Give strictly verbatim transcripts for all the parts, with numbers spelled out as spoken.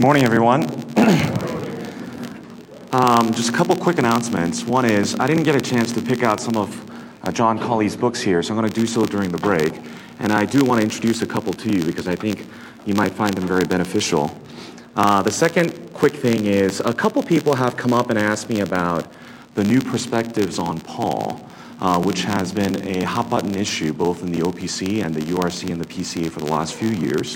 Good morning, everyone. um, just a couple quick announcements. One is, I didn't get a chance to pick out some of uh, John Colley's books here, so I'm going to do so during the break. And I do want to introduce a couple to you because I think you might find them very beneficial. Uh, the second quick thing is, a couple people have come up and asked me about the new perspectives on Paul, uh, which has been a hot-button issue both in the O P C and the U R C and the P C A for the last few years.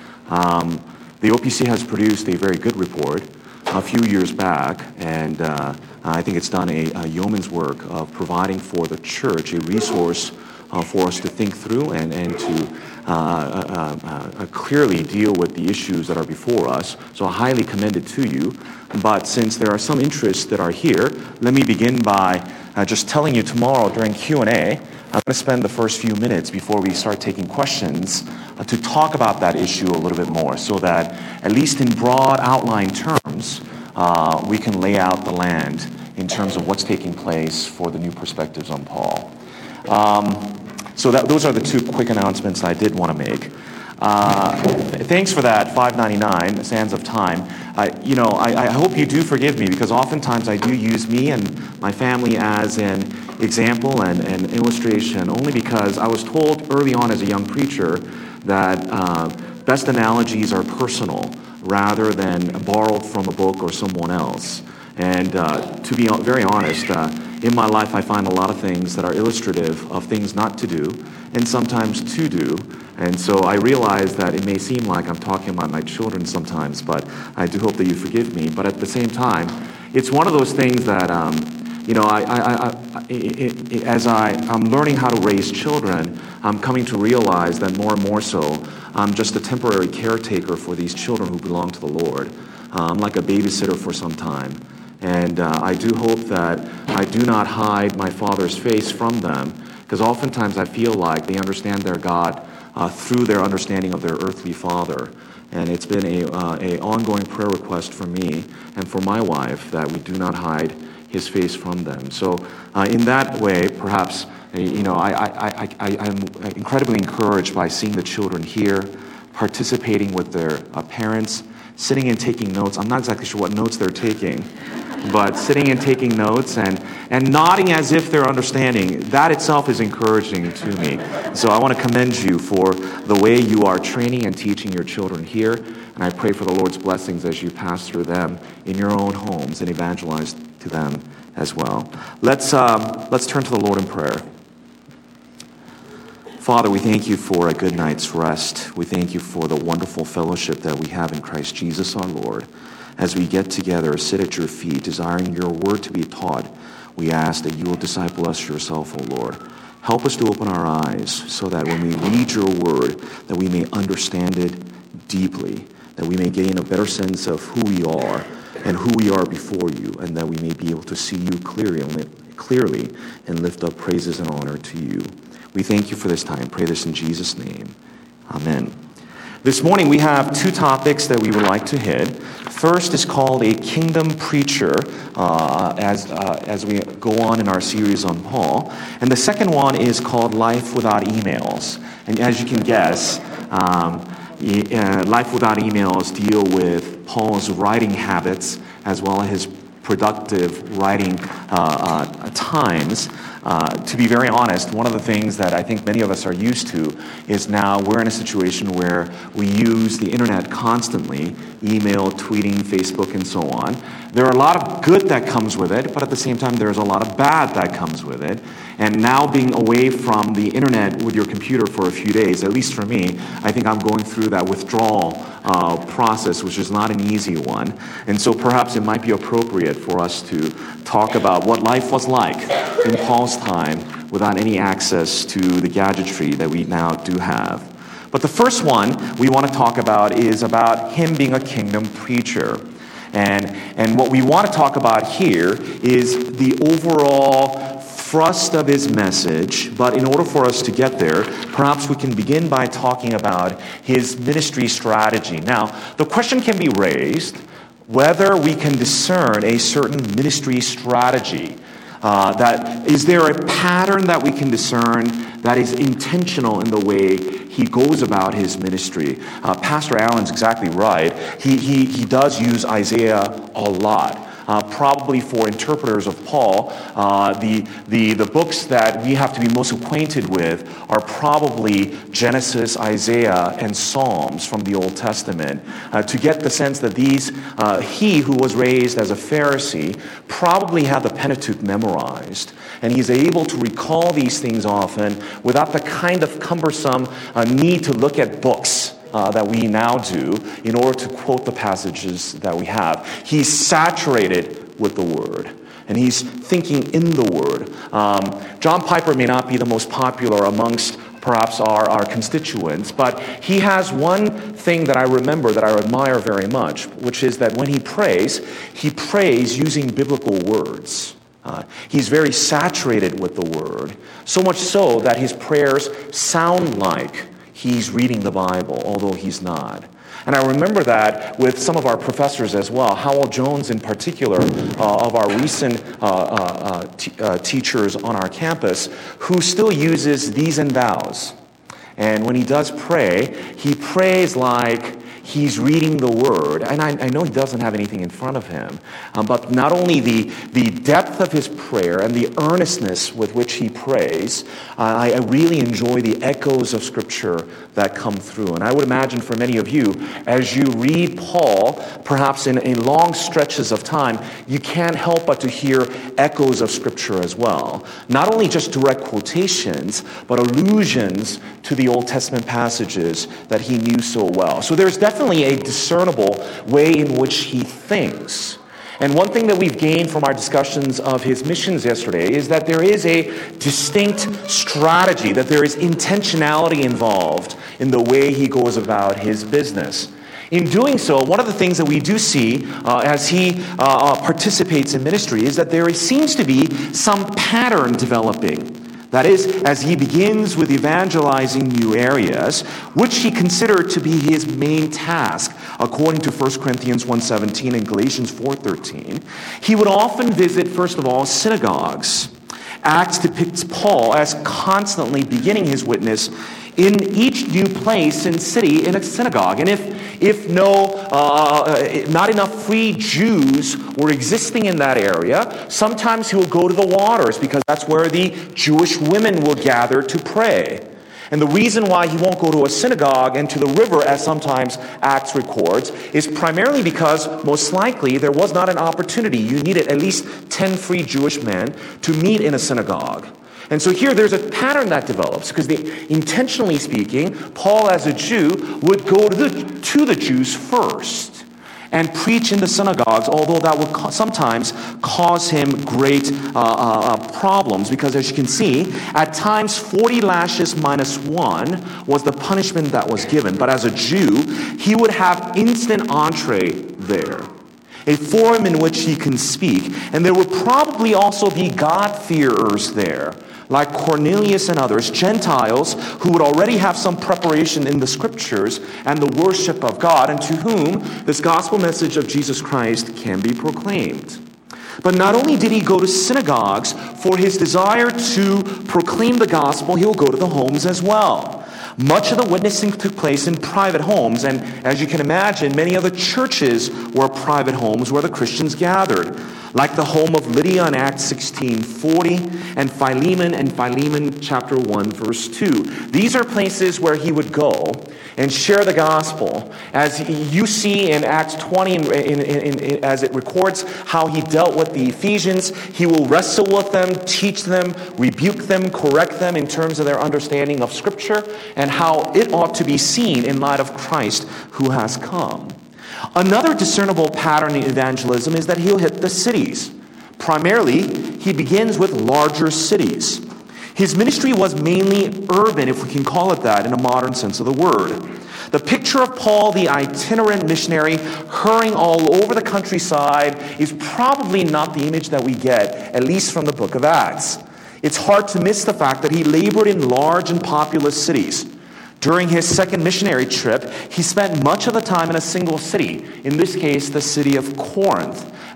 Um, The O P C has produced a very good report a few years back, and uh, I think it's done a, a yeoman's work of providing for the church a resource uh, for us to think through and, and to uh, uh, uh, uh, clearly deal with the issues that are before us. So I highly commend it to you. But since there are some interests that are here, let me begin by uh, just telling you tomorrow during Q and A, I'm going to spend the first few minutes before we start taking questions uh, to talk about that issue a little bit more so that, at least in broad outline terms, uh, we can lay out the land in terms of what's taking place for the new perspectives on Paul. Um, so that, those are the two quick announcements I did want to make. Uh, thanks for that, five ninety-nine, Sands of Time. Uh, you know, I, I hope you do forgive me because oftentimes I do use me and my family as an example and, and illustration only because I was told early on as a young preacher that uh, best analogies are personal rather than borrowed from a book or someone else. And uh, to be very honest, uh, in my life I find a lot of things that are illustrative of things not to do and sometimes to do. And so I realize that it may seem like I'm talking about my children sometimes, but I do hope that you forgive me. But at the same time, it's one of those things that, um, you know, I, I, I, I, it, it, as I, I'm learning how to raise children, I'm coming to realize that more and more so, I'm just a temporary caretaker for these children who belong to the Lord. Uh, I'm like a babysitter for some time. And uh, I do hope that I do not hide my Father's face from them, because oftentimes I feel like they understand their God Uh, through their understanding of their earthly father. And it's been a, uh, a ongoing prayer request for me and for my wife that we do not hide his face from them. So uh, in that way, perhaps, you know, I, I, I, I, I'm incredibly encouraged by seeing the children here, participating with their uh, parents, sitting and taking notes. I'm not exactly sure what notes they're taking, but sitting and taking notes and, and nodding as if they're understanding, that itself is encouraging to me. So I want to commend you for the way you are training and teaching your children here, and I pray for the Lord's blessings as you pass through them in your own homes and evangelize to them as well. Let's, um, let's turn to the Lord in prayer. Father, we thank you for a good night's rest. We thank you for the wonderful fellowship that we have in Christ Jesus our Lord. As we get together, sit at your feet, desiring your word to be taught, we ask that you will disciple us yourself, O Lord. Help us to open our eyes so that when we read your word, that we may understand it deeply, that we may gain a better sense of who we are and who we are before you, and that we may be able to see you clearly, clearly and lift up praises and honor to you. We thank you for this time. Pray this in Jesus' name. Amen. This morning we have two topics that we would like to hit. First is called a kingdom preacher, uh, as uh, as we go on in our series on Paul. And the second one is called Life Without Emails. And as you can guess, um, uh, Life Without Emails deal with Paul's writing habits as well as his productive writing uh, uh, times. Uh, to be very honest, one of the things that I think many of us are used to is now we're in a situation where we use the internet constantly, email, tweeting, Facebook, and so on. There are a lot of good that comes with it, but at the same time, there's a lot of bad that comes with it. And now being away from the internet with your computer for a few days, at least for me, I think I'm going through that withdrawal uh, process, which is not an easy one. And so perhaps it might be appropriate for us to talk about what life was like in Paul's time without any access to the gadgetry that we now do have. But the first one we want to talk about is about him being a kingdom preacher. And, and what we want to talk about here is the overall thrust of his message, but in order for us to get there, perhaps we can begin by talking about his ministry strategy. Now, the question can be raised whether we can discern a certain ministry strategy. Uh, that is there a pattern that we can discern that is intentional in the way he goes about his ministry? Uh, Pastor Allen's exactly right. He, he, he does use Isaiah a lot. Uh, probably for interpreters of Paul, uh, the, the, the books that we have to be most acquainted with are probably Genesis, Isaiah, and Psalms from the Old Testament. Uh, to get the sense that these, uh, he who was raised as a Pharisee probably had the Pentateuch memorized. And he's able to recall these things often without the kind of cumbersome uh, need to look at books Uh, that we now do in order to quote the passages that we have. He's saturated with the Word, and he's thinking in the Word. Um, John Piper may not be the most popular amongst perhaps our, our constituents, but he has one thing that I remember that I admire very much, which is that when he prays, he prays using biblical words. Uh, he's very saturated with the Word, so much so that his prayers sound like he's reading the Bible, although he's not. And I remember that with some of our professors as well. Howell Jones, in particular, uh, of our recent uh, uh, t- uh, teachers on our campus, who still uses these and thous. And when he does pray, he prays like he's reading the Word. And I, I know he doesn't have anything in front of him. Um, but not only the, the depth of his prayer and the earnestness with which he prays, uh, I, I really enjoy the echoes of Scripture that come through. And I would imagine for many of you, as you read Paul, perhaps in, in long stretches of time, you can't help but to hear echoes of Scripture as well. Not only just direct quotations, but allusions to the Old Testament passages that he knew so well. So there's definitely Definitely a discernible way in which he thinks. And one thing that we've gained from our discussions of his missions yesterday is that there is a distinct strategy, that there is intentionality involved in the way he goes about his business. In doing so, one of the things that we do see uh, as he uh, participates in ministry is that there seems to be some pattern developing. That is, as he begins with evangelizing new areas, which he considered to be his main task, according to First Corinthians one seventeen and Galatians four thirteen, he would often visit, first of all, synagogues. Acts depicts Paul as constantly beginning his witness in each new place and city in a synagogue. And if if no, uh, not enough free Jews were existing in that area, sometimes he will go to the waters because that's where the Jewish women will gather to pray. And the reason why he won't go to a synagogue and to the river, as sometimes Acts records, is primarily because, most likely, there was not an opportunity. You needed at least ten free Jewish men to meet in a synagogue. And so here there's a pattern that develops, because the, intentionally speaking, Paul as a Jew would go to the, to the Jews first and preach in the synagogues, although that would co- sometimes cause him great uh, uh, problems, because as you can see, at times forty lashes minus one was the punishment that was given. But as a Jew, he would have instant entree there, a forum in which he can speak. And there would probably also be God-fearers there, like Cornelius and others, Gentiles who would already have some preparation in the Scriptures and the worship of God, and to whom this gospel message of Jesus Christ can be proclaimed. But not only did he go to synagogues for his desire to proclaim the gospel, he'll go to the homes as well. Much of the witnessing took place in private homes, and as you can imagine, many other churches were private homes where the Christians gathered, like the home of Lydia in Acts sixteen forty, and Philemon in Philemon chapter one, verse two. These are places where he would go and share the gospel. As you see in Acts twenty, in, in, in, in, as it records how he dealt with the Ephesians, he will wrestle with them, teach them, rebuke them, correct them in terms of their understanding of Scripture and how it ought to be seen in light of Christ who has come. Another discernible pattern in evangelism is that he'll hit the cities. Primarily, he begins with larger cities. His ministry was mainly urban, if we can call it that, in a modern sense of the word. The picture of Paul, the itinerant missionary, hurrying all over the countryside, is probably not the image that we get, at least from the book of Acts. It's hard to miss the fact that he labored in large and populous cities. During his second missionary trip, he spent much of the time in a single city, in this case, the city of Corinth.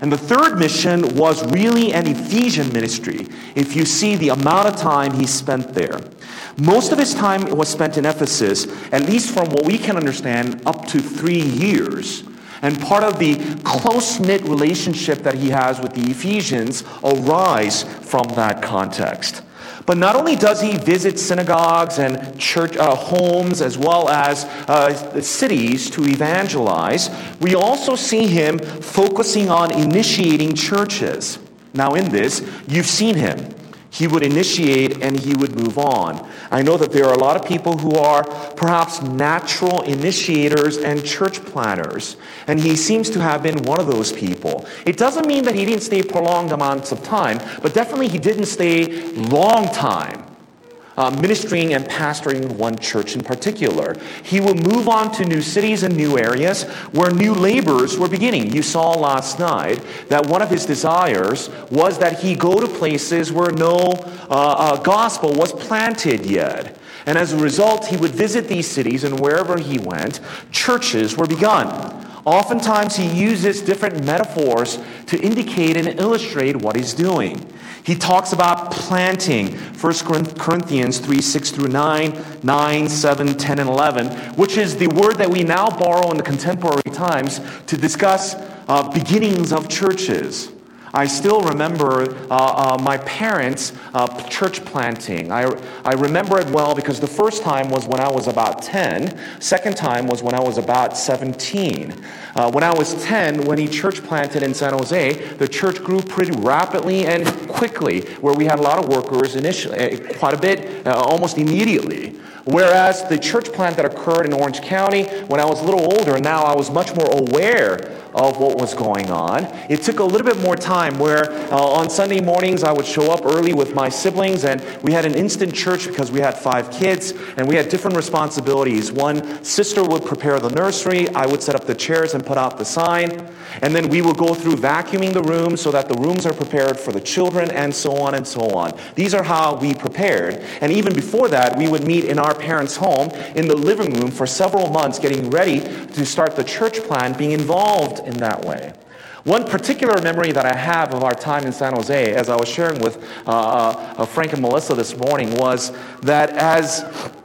And the third mission was really an Ephesian ministry, if you see the amount of time he spent there. Most of his time was spent in Ephesus, at least from what we can understand, up to three years. And part of the close-knit relationship that he has with the Ephesians arise from that context. But not only does he visit synagogues and church uh, homes as well as uh, cities to evangelize, we also see him focusing on initiating churches. Now in this, you've seen him. He would initiate and he would move on. I know that there are a lot of people who are perhaps natural initiators and church planners, and he seems to have been one of those people. It doesn't mean that he didn't stay prolonged amounts of time, but definitely he didn't stay long time. Uh, ministering and pastoring one church in particular. He will move on to new cities and new areas where new labors were beginning. You saw last night that one of his desires was that he go to places where no uh, uh, gospel was planted yet. And as a result, he would visit these cities, and wherever he went, churches were begun. Oftentimes, he uses different metaphors to indicate and illustrate what he's doing. He talks about planting, First Corinthians three, six through nine, nine, seven, ten, and eleven, which is the word that we now borrow in the contemporary times to discuss uh, beginnings of churches. I still remember uh, uh, my parents' uh, church planting. I, I remember it well because the first time was when I was about ten. Second time was when I was about seventeen. Uh, when I was ten, when he church planted in San Jose, the church grew pretty rapidly and quickly, where we had a lot of workers initially, quite a bit, uh, almost immediately. Whereas the church plant that occurred in Orange County, when I was a little older, now I was much more aware of what was going on. It took a little bit more time where uh, on Sunday mornings I would show up early with my siblings, and we had an instant church because we had five kids and we had different responsibilities. One sister would prepare the nursery, I would set up the chairs and put out the sign, and then we would go through vacuuming the room so that the rooms are prepared for the children, and so on and so on. These are how we prepared. And even before that, we would meet in our parents' home in the living room for several months getting ready to start the church plan, being involved in that way. One particular memory that I have of our time in San Jose, as I was sharing with uh, uh, Frank and Melissa this morning, was that as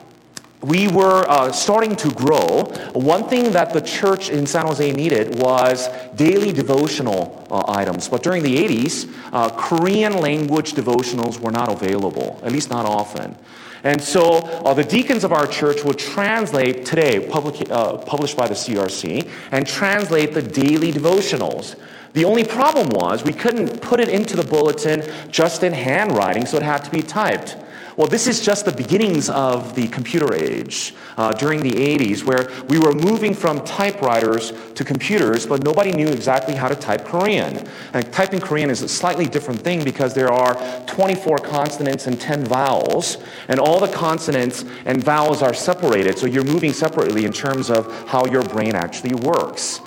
we were uh, starting to grow, one thing that the church in San Jose needed was daily devotional uh, items. But during the eighties, uh, Korean language devotionals were not available, at least not often. And so uh, the deacons of our church would translate today, public, uh, published by the C R C, and translate the daily devotionals. The only problem was we couldn't put it into the bulletin just in handwriting, so it had to be typed. Well, this is just the beginnings of the computer age uh, during the eighties, where we were moving from typewriters to computers, but nobody knew exactly how to type Korean. And typing Korean is a slightly different thing because there are twenty-four consonants and ten vowels, and all the consonants and vowels are separated, so you're moving separately in terms of how your brain actually works.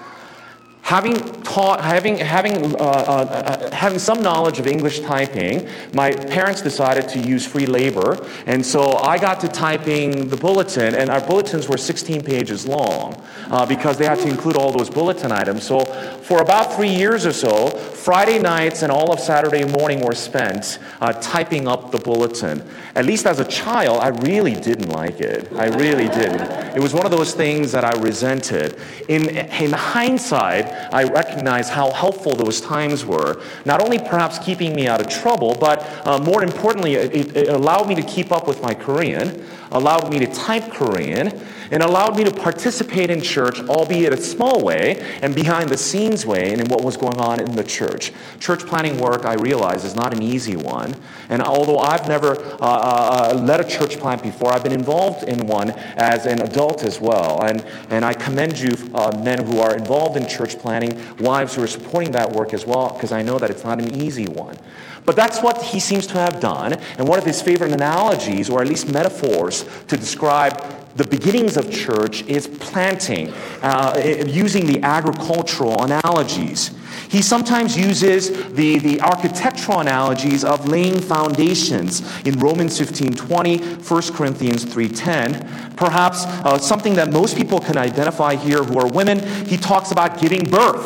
Having taught, having having uh, uh, having some knowledge of English typing, my parents decided to use free labor, and so I got to typing the bulletin, and our bulletins were sixteen pages long uh, because they had to include all those bulletin items. So for about three years or so, Friday nights and all of Saturday morning were spent uh, typing up the bulletin. At least as a child, I really didn't like it. I really didn't. It was one of those things that I resented. In in hindsight, I recognize how helpful those times were. Not only perhaps keeping me out of trouble, but uh, more importantly, it, it allowed me to keep up with my Korean, allowed me to type Korean, and allowed me to participate in church, albeit a small way, and behind the scenes way, and in what was going on in the church. Church planning work, I realize, is not an easy one. And although I've never uh, uh, led a church plant before, I've been involved in one as an adult as well. And, and I commend you, uh, men who are involved in church planning, wives who are supporting that work as well, because I know that it's not an easy one. But that's what he seems to have done, and one of his favorite analogies, or at least metaphors, to describe the beginnings of church is planting, uh, using the agricultural analogies. He sometimes uses the, the architectural analogies of laying foundations in Romans fifteen twenty, First Corinthians three ten. Perhaps uh, something that most people can identify here who are women, he talks about giving birth.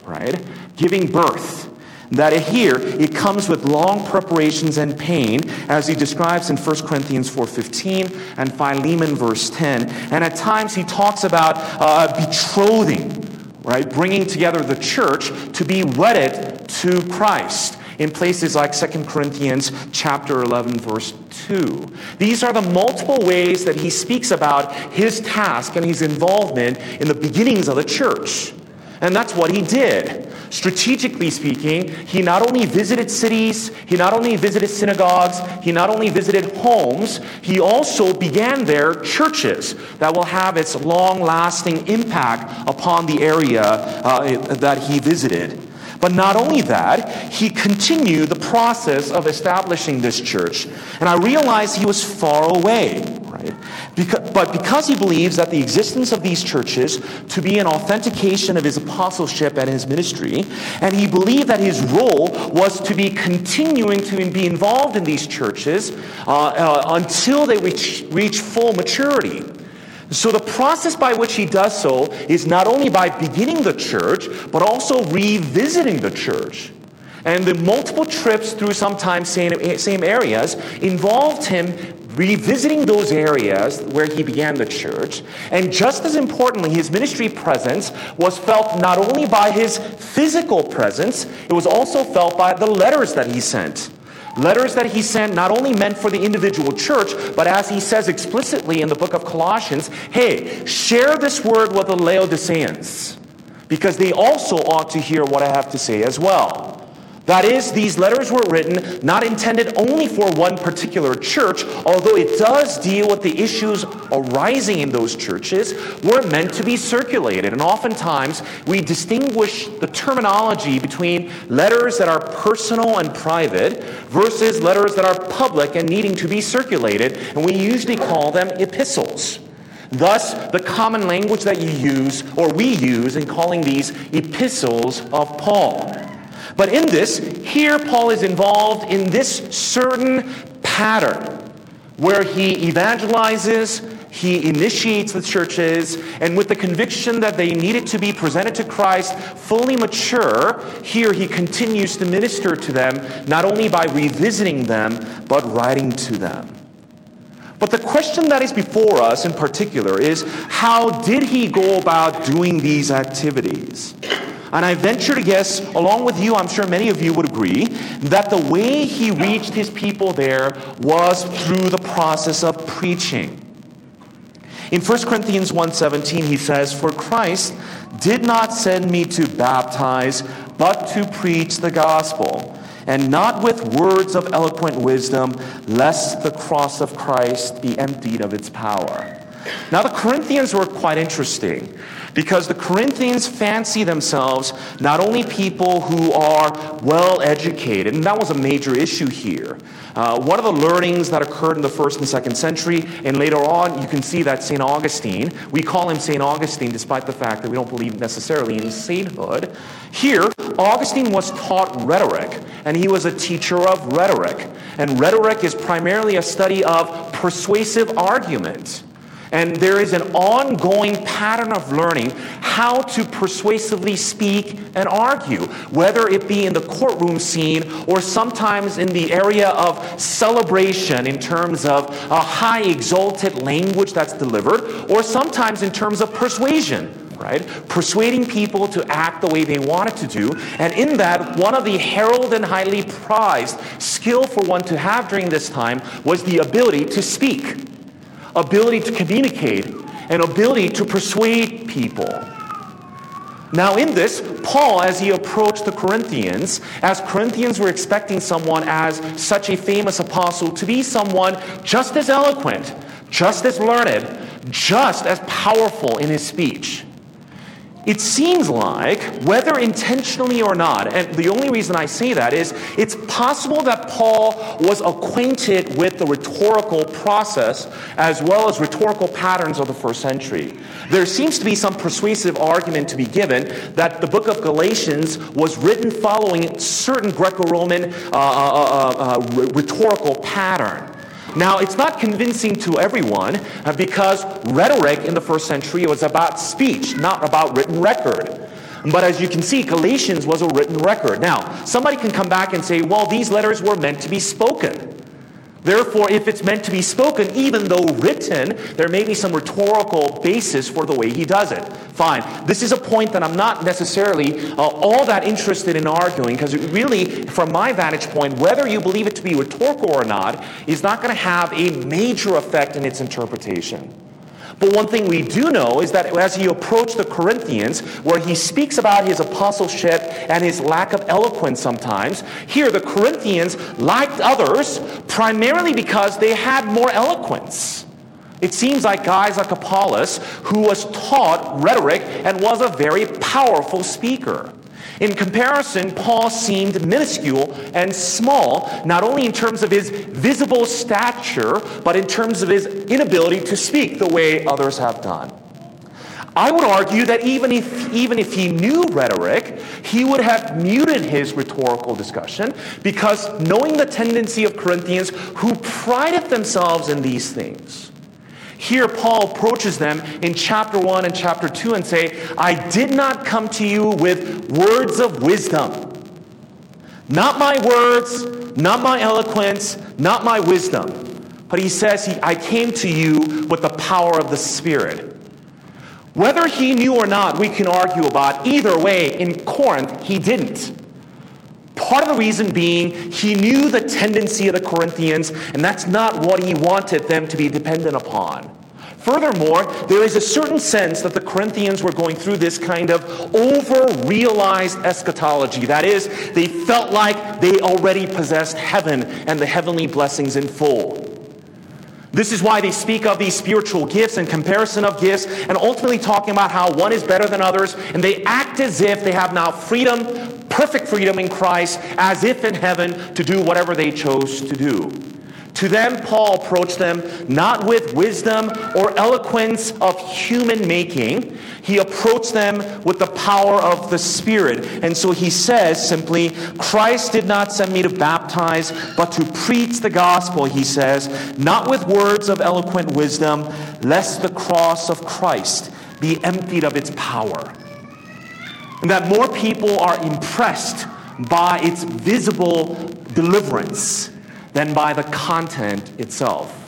right? Giving birth. That here, it comes with long preparations and pain, as he describes in First Corinthians four fifteen and Philemon verse ten. And at times he talks about uh, betrothing, right? Bringing together the church to be wedded to Christ in places like Second Corinthians chapter eleven, verse two. These are the multiple ways that he speaks about his task and his involvement in the beginnings of the church. And that's what he did. Strategically speaking, he not only visited cities, he not only visited synagogues, he not only visited homes, he also began there churches that will have its long-lasting impact upon the area uh, that he visited. But not only that, he continued the process of establishing this church. And I realized he was far away, right? Because, but because he believes that the existence of these churches to be an authentication of his apostleship and his ministry, and he believed that his role was to be continuing to be involved in these churches uh, uh, until they reach, reach full maturity. So the process by which he does so is not only by beginning the church, but also revisiting the church. And the multiple trips through sometimes same, same areas involved him revisiting those areas where he began the church. And just as importantly, his ministry presence was felt not only by his physical presence, it was also felt by the letters that he sent. Letters that he sent not only meant for the individual church, but as he says explicitly in the book of Colossians, hey, share this word with the Laodiceans, because they also ought to hear what I have to say as well. That is, these letters were written not intended only for one particular church, although it does deal with the issues arising in those churches, were meant to be circulated. And oftentimes, we distinguish the terminology between letters that are personal and private versus letters that are public and needing to be circulated, and we usually call them epistles. Thus, the common language that you use, or we use, in calling these epistles of Paul. But in this, here Paul is involved in this certain pattern where he evangelizes, he initiates the churches, and with the conviction that they needed to be presented to Christ fully mature, here he continues to minister to them, not only by revisiting them, but writing to them. But the question that is before us in particular is, how did he go about doing these activities? And I venture to guess, along with you, I'm sure many of you would agree, that the way he reached his people there was through the process of preaching. In First Corinthians one seventeen, he says, "For Christ did not send me to baptize, but to preach the gospel, and not with words of eloquent wisdom, lest the cross of Christ be emptied of its power." Now, the Corinthians were quite interesting, because the Corinthians fancy themselves not only people who are well educated, and that was a major issue here. Uh, one of the learnings that occurred in the first and second century, and later on you can see that Saint Augustine, we call him Saint Augustine despite the fact that we don't believe necessarily in sainthood. Here, Augustine was taught rhetoric, and he was a teacher of rhetoric. And rhetoric is primarily a study of persuasive argument. And there is an ongoing pattern of learning how to persuasively speak and argue, whether it be in the courtroom scene or sometimes in the area of celebration in terms of a high exalted language that's delivered, or sometimes in terms of persuasion, right? Persuading people to act the way they wanted to do. And in that, one of the heralded and highly prized skill for one to have during this time was the ability to speak. Ability to communicate, and ability to persuade people. Now in this, Paul, as he approached the Corinthians, as Corinthians were expecting someone as such a famous apostle to be someone just as eloquent, just as learned, just as powerful in his speech. It seems like, whether intentionally or not, and the only reason I say that is, it's possible that Paul was acquainted with the rhetorical process as well as rhetorical patterns of the first century. There seems to be some persuasive argument to be given that the book of Galatians was written following certain Greco-Roman uh, uh, uh, uh, rhetorical pattern. Now, it's not convincing to everyone uh, because rhetoric in the first century was about speech, not about written record. But as you can see, Galatians was a written record. Now, somebody can come back and say, well, these letters were meant to be spoken. Therefore, if it's meant to be spoken, even though written, there may be some rhetorical basis for the way he does it. Fine. This is a point that I'm not necessarily uh, all that interested in arguing, because really, from my vantage point, whether you believe it to be rhetorical or not is not going to have a major effect in its interpretation. But one thing we do know is that as he approached the Corinthians, where he speaks about his apostleship and his lack of eloquence sometimes, here the Corinthians liked others primarily because they had more eloquence. It seems like guys like Apollos, who was taught rhetoric and was a very powerful speaker. In comparison, Paul seemed minuscule and small, not only in terms of his visible stature, but in terms of his inability to speak the way others have done. I would argue that even if, even if he knew rhetoric, he would have muted his rhetorical discussion, because knowing the tendency of Corinthians who prided themselves in these things. Here, Paul approaches them in chapter one and chapter two and say, I did not come to you with words of wisdom. Not my words, not my eloquence, not my wisdom. But he says, he, I came to you with the power of the Spirit. Whether he knew or not, we can argue about. Either way, in Corinth, he didn't. Part of the reason being, he knew the tendency of the Corinthians, and that's not what he wanted them to be dependent upon. Furthermore, there is a certain sense that the Corinthians were going through this kind of over-realized eschatology. That is, they felt like they already possessed heaven and the heavenly blessings in full. This is why they speak of these spiritual gifts and comparison of gifts, and ultimately talking about how one is better than others, and they act as if they have now freedom, perfect freedom in Christ, as if in heaven, to do whatever they chose to do. To them, Paul approached them not with wisdom or eloquence of human making. He approached them with the power of the Spirit. And so he says simply, Christ did not send me to baptize, but to preach the gospel, he says, not with words of eloquent wisdom, lest the cross of Christ be emptied of its power. And that more people are impressed by its visible deliverance than by the content itself.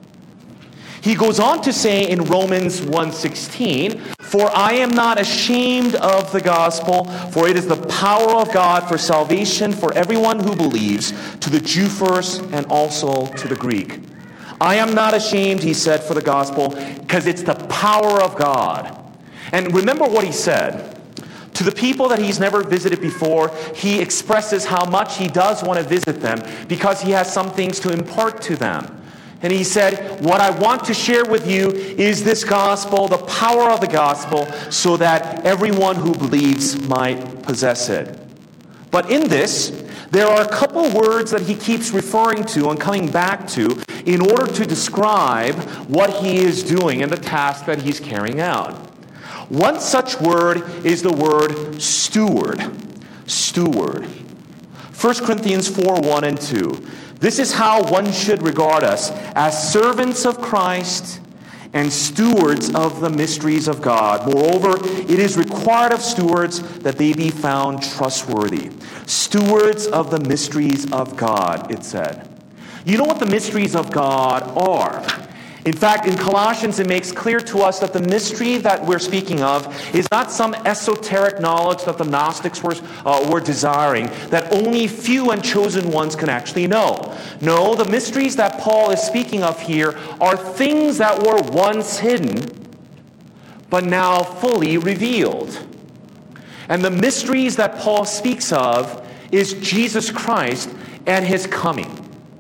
He goes on to say in Romans one sixteen, for I am not ashamed of the gospel, for it is the power of God for salvation for everyone who believes, to the Jew first and also to the Greek. I am not ashamed, he said, for the gospel, because it's the power of God. And remember what he said. To the people that he's never visited before, he expresses how much he does want to visit them because he has some things to impart to them. And he said, what I want to share with you is this gospel, the power of the gospel, so that everyone who believes might possess it. But in this, there are a couple words that he keeps referring to and coming back to in order to describe what he is doing and the task that he's carrying out. One such word is the word steward. Steward. First Corinthians four, one and two. This is how one should regard us, as servants of Christ and stewards of the mysteries of God. Moreover, it is required of stewards that they be found trustworthy. Stewards of the mysteries of God, it said. You know what the mysteries of God are? In fact, in Colossians, it makes clear to us that the mystery that we're speaking of is not some esoteric knowledge that the Gnostics were, uh, were desiring, that only few and chosen ones can actually know. No, the mysteries that Paul is speaking of here are things that were once hidden, but now fully revealed. And the mysteries that Paul speaks of is Jesus Christ and his coming.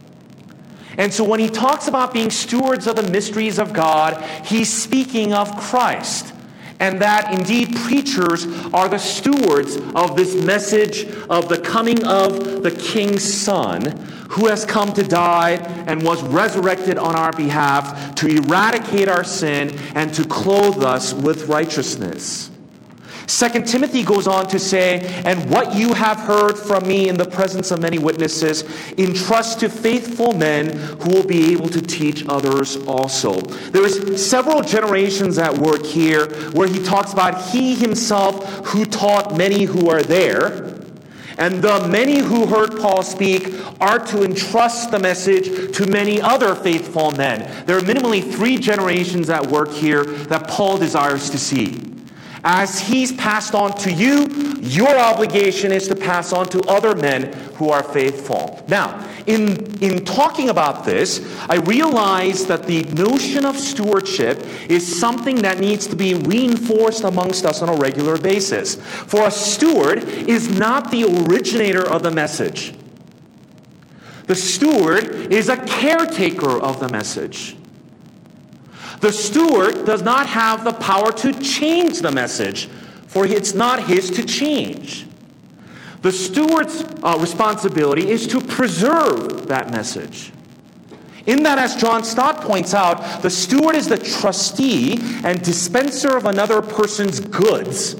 And so when he talks about being stewards of the mysteries of God, he's speaking of Christ. And that indeed preachers are the stewards of this message of the coming of the King's Son, who has come to die and was resurrected on our behalf to eradicate our sin and to clothe us with righteousness. Second Timothy goes on to say, and what you have heard from me in the presence of many witnesses, entrust to faithful men who will be able to teach others also. There is several generations at work here where he talks about he himself who taught many who are there. And the many who heard Paul speak are to entrust the message to many other faithful men. There are minimally three generations at work here that Paul desires to see. As he's passed on to you, your obligation is to pass on to other men who are faithful. Now, in, in talking about this, I realize that the notion of stewardship is something that needs to be reinforced amongst us on a regular basis. For a steward is not the originator of the message. The steward is a caretaker of the message. The steward does not have the power to change the message, for it's not his to change. The steward's uh, responsibility is to preserve that message. In that, as John Stott points out, the steward is the trustee and dispenser of another person's goods.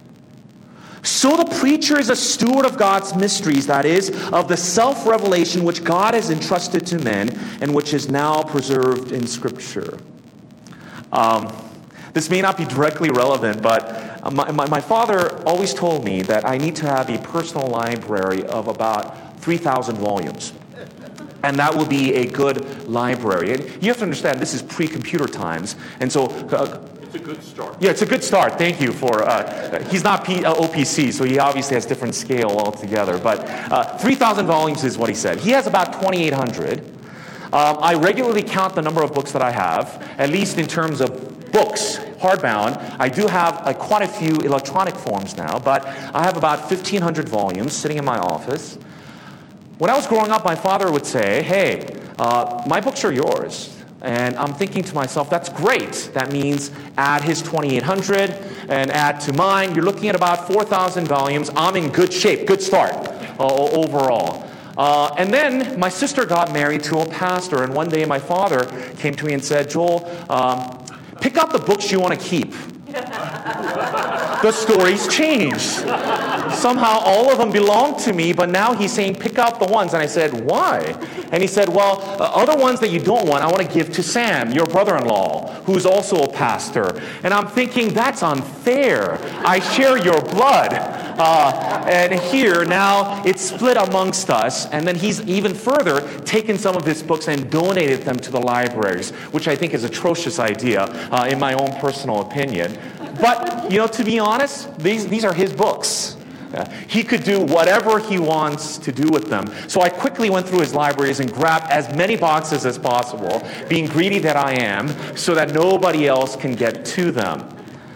So the preacher is a steward of God's mysteries, that is, of the self-revelation which God has entrusted to men and which is now preserved in Scripture. Um, this may not be directly relevant, but my, my, my father always told me that I need to have a personal library of about three thousand volumes. And that will be a good library. And you have to understand, this is pre-computer times. And so... Uh, it's a good start. Yeah, it's a good start. Thank you for... Uh, he's not P, uh, O P C, so he obviously has different scale altogether. But uh, three thousand volumes is what he said. He has about twenty-eight hundred. Um, I regularly count the number of books that I have, at least in terms of books, hardbound. I do have uh, quite a few electronic forms now, but I have about fifteen hundred volumes sitting in my office. When I was growing up, my father would say, hey, uh, my books are yours. And I'm thinking to myself, that's great. That means add his twenty-eight hundred and add to mine. You're looking at about four thousand volumes. I'm in good shape, good start uh, overall. Uh, and then my sister got married to a pastor, and one day my father came to me and said, Joel, um, pick out the books you want to keep. The story's changed. Somehow all of them belong to me, but now he's saying pick out the ones. And I said, why? And he said, well, uh, other ones that you don't want, I want to give to Sam, your brother-in-law, who's also a pastor. And I'm thinking, that's unfair. I share your blood. Uh, and here, now, it's split amongst us. And then he's even further taken some of his books and donated them to the libraries, which I think is an atrocious idea, uh, in my own personal opinion. But, you know, to be honest, these, these are his books. Uh, he could do whatever he wants to do with them. So I quickly went through his libraries and grabbed as many boxes as possible, being greedy that I am, so that nobody else can get to them.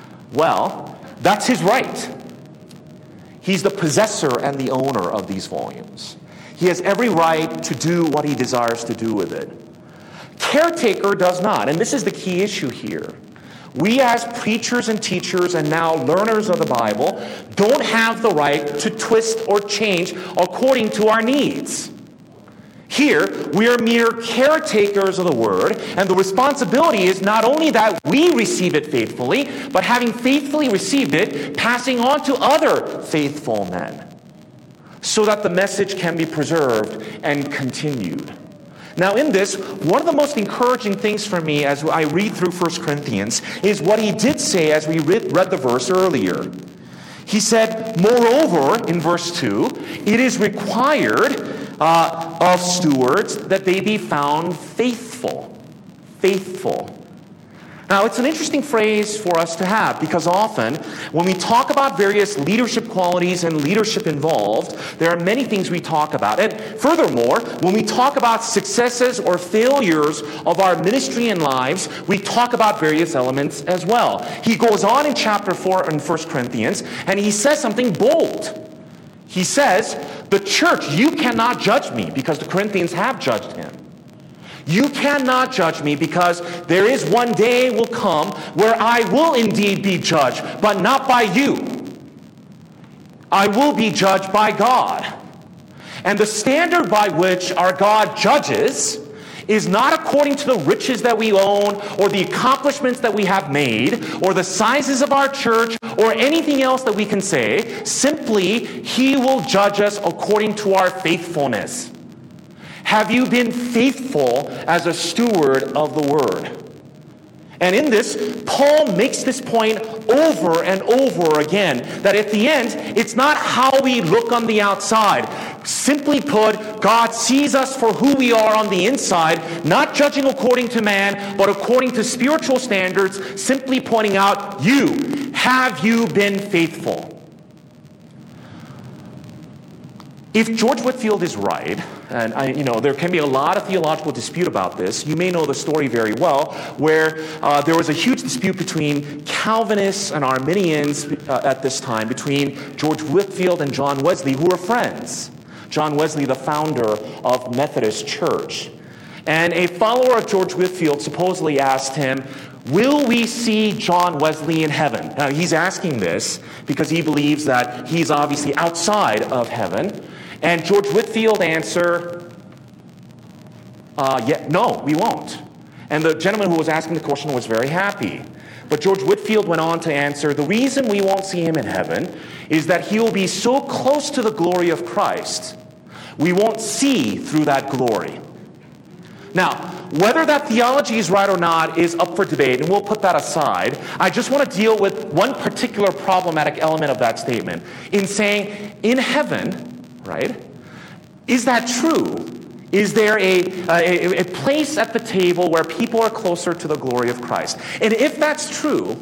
Well, that's his right. He's the possessor and the owner of these volumes. He has every right to do what he desires to do with it. Caretaker does not, and this is the key issue here. We as preachers and teachers and now learners of the Bible don't have the right to twist or change according to our needs. Here, we are mere caretakers of the Word, and the responsibility is not only that we receive it faithfully, but having faithfully received it, passing on to other faithful men, so that the message can be preserved and continued. Now in this, one of the most encouraging things for me as I read through First Corinthians is what he did say as we read, read the verse earlier. He said, moreover, in verse two, it is required uh, of stewards that they be found faithful. Faithful. Now, it's an interesting phrase for us to have because often when we talk about various leadership qualities and leadership involved, there are many things we talk about. And furthermore, when we talk about successes or failures of our ministry and lives, we talk about various elements as well. He goes on in chapter four in First Corinthians, and he says something bold. He says, the church, you cannot judge me because the Corinthians have judged him. You cannot judge me because there is one day will come where I will indeed be judged, but not by you. I will be judged by God. And the standard by which our God judges is not according to the riches that we own, or the accomplishments that we have made, or the sizes of our church, or anything else that we can say. Simply, he will judge us according to our faithfulness. Have you been faithful as a steward of the word? And in this, Paul makes this point over and over again, that at the end, it's not how we look on the outside. Simply put, God sees us for who we are on the inside, not judging according to man, but according to spiritual standards, simply pointing out, you, have you been faithful? If George Whitefield is right, and I, you know, there can be a lot of theological dispute about this. You may know the story very well, where uh, there was a huge dispute between Calvinists and Arminians uh, at this time, between George Whitefield and John Wesley, who were friends. John Wesley, the founder of Methodist Church. And a follower of George Whitefield supposedly asked him, will we see John Wesley in heaven? Now, he's asking this because he believes that he's obviously outside of heaven. And George Whitefield answered, uh, yeah, no, we won't. And the gentleman who was asking the question was very happy. But George Whitefield went on to answer, the reason we won't see him in heaven is that he will be so close to the glory of Christ, we won't see through that glory. Now, whether that theology is right or not is up for debate, and we'll put that aside. I just want to deal with one particular problematic element of that statement in saying, in heaven, right, is that true? Is there a, a, a place at the table where people are closer to the glory of Christ? And if that's true,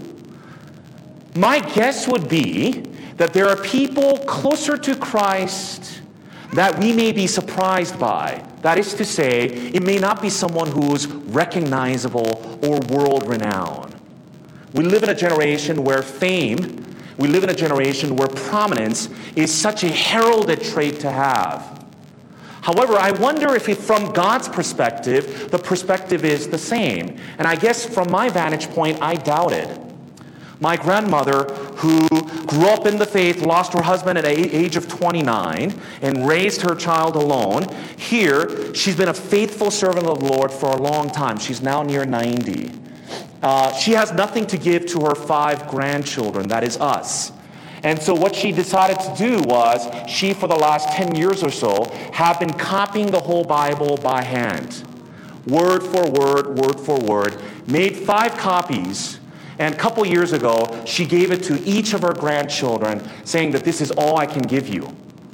my guess would be that there are people closer to Christ that we may be surprised by. That is to say, it may not be someone who's recognizable or world-renowned. We live in a generation where fame, we live in a generation where prominence is such a heralded trait to have. However, I wonder if it, from God's perspective, the perspective is the same. And I guess from my vantage point, I doubt it. My grandmother, who grew up in the faith, lost her husband at the age of twenty-nine and raised her child alone. Here, she's been a faithful servant of the Lord for a long time. She's now near ninety. Uh, she has nothing to give to her five grandchildren, that is us. And so what she decided to do was, she, for the last ten years or so, have been copying the whole Bible by hand. Word for word, word for word. Made five copies. And a couple years ago, she gave it to each of her grandchildren, saying that this is all I can give you.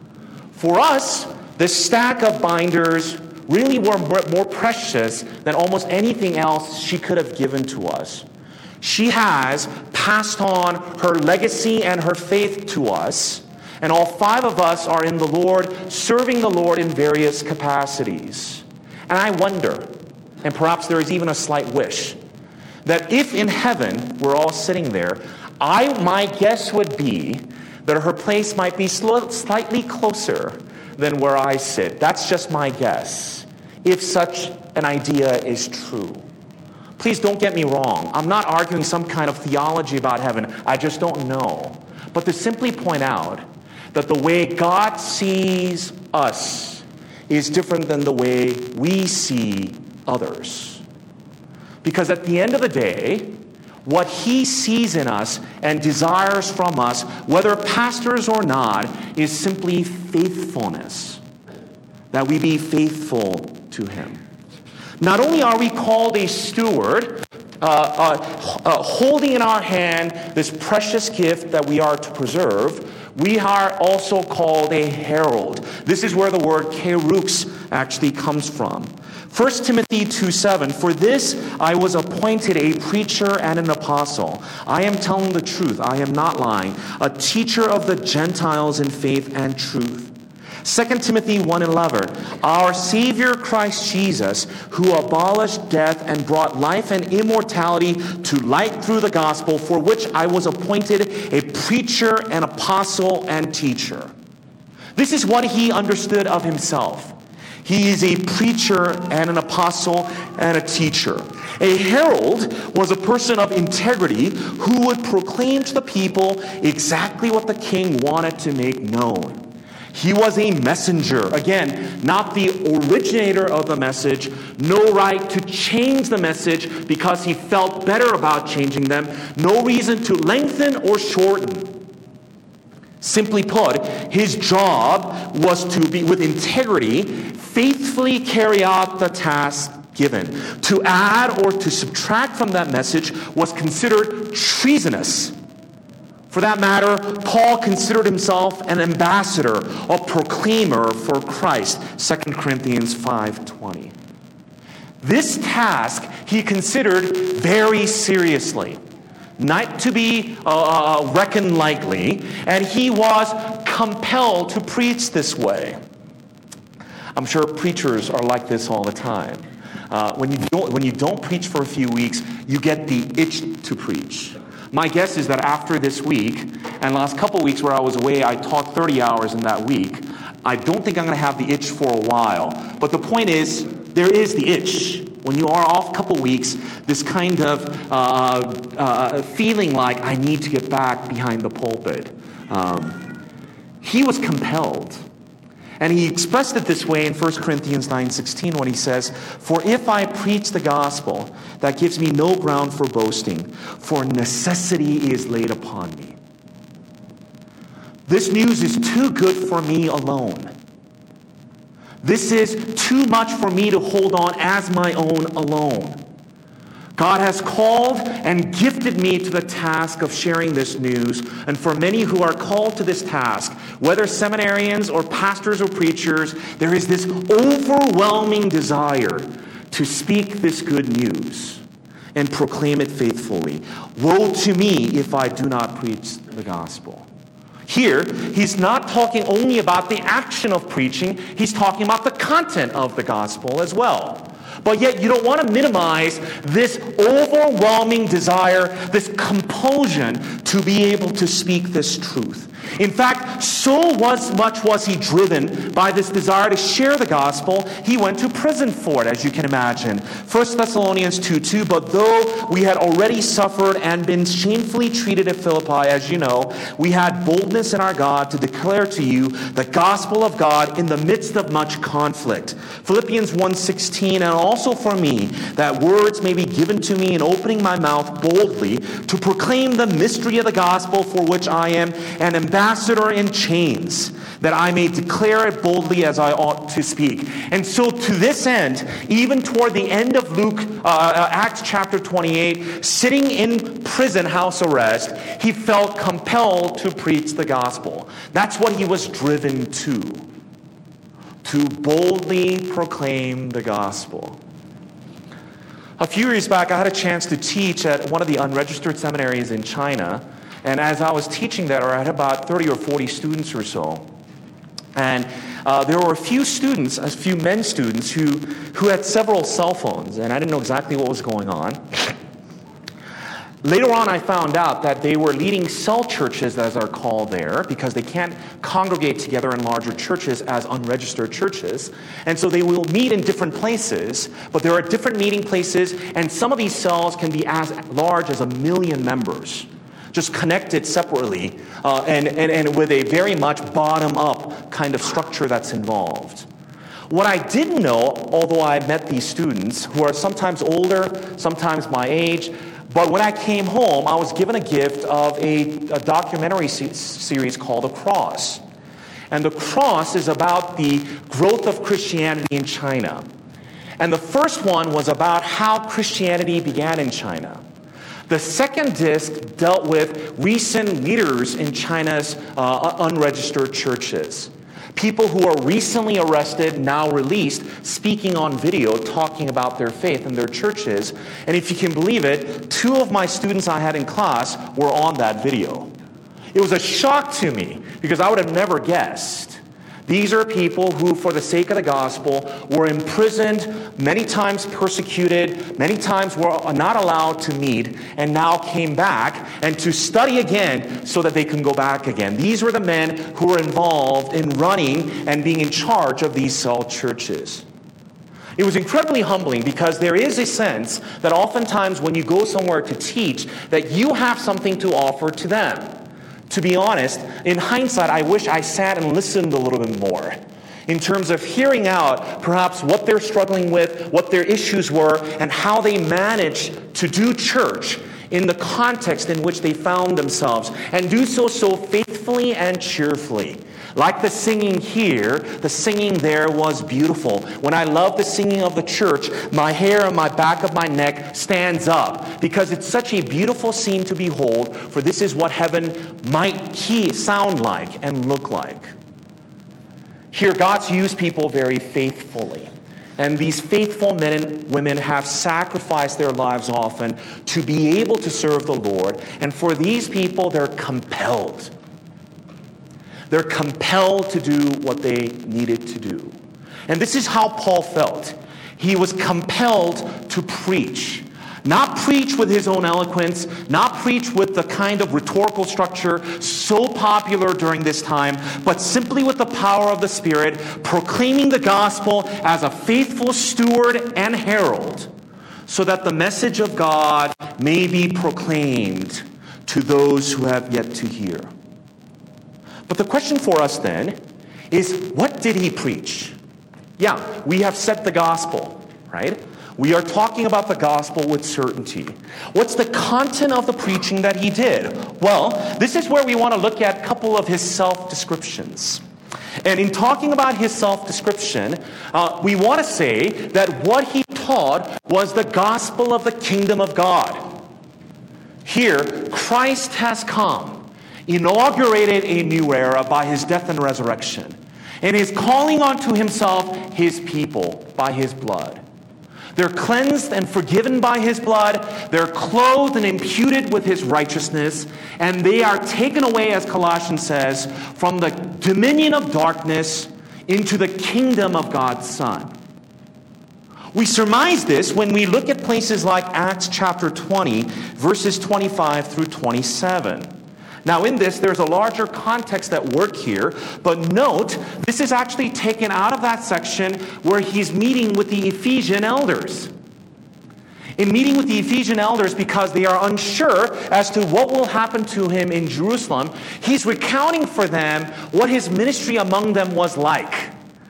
For us, this stack of binders really were more precious than almost anything else she could have given to us. She has passed on her legacy and her faith to us, and all five of us are in the Lord, serving the Lord in various capacities. And I wonder, and perhaps there is even a slight wish, that if in heaven we're all sitting there, I my guess would be that her place might be sl- slightly closer than where I sit. That's just my guess, if such an idea is true. Please don't get me wrong. I'm not arguing some kind of theology about heaven. I just don't know. But to simply point out that the way God sees us is different than the way we see others. Because at the end of the day, what he sees in us and desires from us, whether pastors or not, is simply faithfulness. That we be faithful to him. Not only are we called a steward, uh, uh, uh, holding in our hand this precious gift that we are to preserve, we are also called a herald. This is where the word kerux actually comes from. First Timothy two seven, for this I was appointed a preacher and an apostle. I am telling the truth, I am not lying, a teacher of the Gentiles in faith and truth. Second Timothy one eleven, our Savior Christ Jesus, who abolished death and brought life and immortality to light through the gospel, for which I was appointed a preacher, an apostle, and teacher. This is what he understood of himself. He is a preacher and an apostle and a teacher. A herald was a person of integrity who would proclaim to the people exactly what the king wanted to make known. He was a messenger. Again, not the originator of the message. No right to change the message because he felt better about changing them. No reason to lengthen or shorten. Simply put, his job was to be, with integrity, faithfully carry out the task given. To add or to subtract from that message was considered treasonous. For that matter, Paul considered himself an ambassador, a proclaimer for Christ, Second Corinthians five twenty. This task he considered very seriously, not to be uh, reckoned lightly, and he was compelled to preach this way. I'm sure preachers are like this all the time. Uh, when you don't, when you don't preach for a few weeks, you get the itch to preach. My guess is that after this week, and the last couple weeks where I was away, I taught thirty hours in that week. I don't think I'm going to have the itch for a while. But the point is, there is the itch. When you are off a couple weeks, this kind of uh, uh, feeling like, I need to get back behind the pulpit. Um, he was compelled. And he expressed it this way in First Corinthians nine sixteen when he says, "For if I preach the gospel, that gives me no ground for boasting, for necessity is laid upon me." This news is too good for me alone. This is too much for me to hold on as my own alone. God has called and gifted me to the task of sharing this news. And for many who are called to this task, whether seminarians or pastors or preachers, there is this overwhelming desire to speak this good news and proclaim it faithfully. Woe to me if I do not preach the gospel. Here, he's not talking only about the action of preaching, he's talking about the content of the gospel as well. But yet you don't want to minimize this overwhelming desire, this compulsion to be able to speak this truth. In fact, so was, much was he driven by this desire to share the gospel, he went to prison for it, as you can imagine. First Thessalonians two two, "But though we had already suffered and been shamefully treated at Philippi, as you know, we had boldness in our God to declare to you the gospel of God in the midst of much conflict." Philippians one sixteen, "And also for me, that words may be given to me in opening my mouth boldly to proclaim the mystery of the gospel, for which I am an ambassador in chains, that I may declare it boldly as I ought to speak." And so to this end, even toward the end of Luke, uh, Acts chapter twenty-eight, sitting in prison house arrest, he felt compelled to preach the gospel. That's what he was driven to, to boldly proclaim the gospel. A few years back, I had a chance to teach at one of the unregistered seminaries in China. And as I was teaching there, I had about thirty or forty students or so. And uh, there were a few students, a few men students, who, who had several cell phones. And I didn't know exactly what was going on. Later on, I found out that they were leading cell churches, as are called there, because they can't congregate together in larger churches as unregistered churches. And so they will meet in different places, but there are different meeting places, and some of these cells can be as large as a million members, just connected separately, uh, and, and, and with a very much bottom-up kind of structure that's involved. What I didn't know, although I met these students, who are sometimes older, sometimes my age, but when I came home, I was given a gift of a, a documentary se- series called The Cross. And The Cross is about the growth of Christianity in China. And the first one was about how Christianity began in China. The second disc dealt with recent leaders in China's uh, unregistered churches. People who are recently arrested, now released, speaking on video, talking about their faith and their churches. And if you can believe it, two of my students I had in class were on that video. It was a shock to me because I would have never guessed. These are people who, for the sake of the gospel, were imprisoned, many times persecuted, many times were not allowed to meet, and now came back and to study again so that they can go back again. These were the men who were involved in running and being in charge of these cell churches. It was incredibly humbling because there is a sense that oftentimes when you go somewhere to teach, that you have something to offer to them. to be honest, in hindsight, I wish I sat and listened a little bit more in terms of hearing out perhaps what they're struggling with, what their issues were, and how they managed to do church in the context in which they found themselves, and do so so faithfully and cheerfully. Like the singing here, the singing there was beautiful. When I love the singing of the church, my hair on my back of my neck stands up because it's such a beautiful scene to behold, for this is what heaven might he sound like and look like. Here, God's used people very faithfully. And these faithful men and women have sacrificed their lives often to be able to serve the Lord. And for these people, they're compelled. They're compelled to do what they needed to do. And this is how Paul felt. He was compelled to preach. Not preach with his own eloquence, not preach with the kind of rhetorical structure so popular during this time, but simply with the power of the Spirit, proclaiming the gospel as a faithful steward and herald, so that the message of God may be proclaimed to those who have yet to hear. But the question for us then is, what did he preach? Yeah, we have set the gospel, right? We are talking about the gospel with certainty. What's the content of the preaching that he did? Well, this is where we want to look at a couple of his self-descriptions. And in talking about his self-description, uh, we want to say that what he taught was the gospel of the kingdom of God. Here, Christ has come, inaugurated a new era by his death and resurrection, and is calling unto himself his people by his blood. They're cleansed and forgiven by his blood. They're clothed and imputed with his righteousness. And they are taken away, as Colossians says, from the dominion of darkness into the kingdom of God's Son. We surmise this when we look at places like Acts chapter twenty, verses twenty-five through twenty-seven. Now in this, there's a larger context at work here, but note, this is actually taken out of that section where he's meeting with the Ephesian elders. In meeting with the Ephesian elders because they are unsure as to what will happen to him in Jerusalem, he's recounting for them what his ministry among them was like.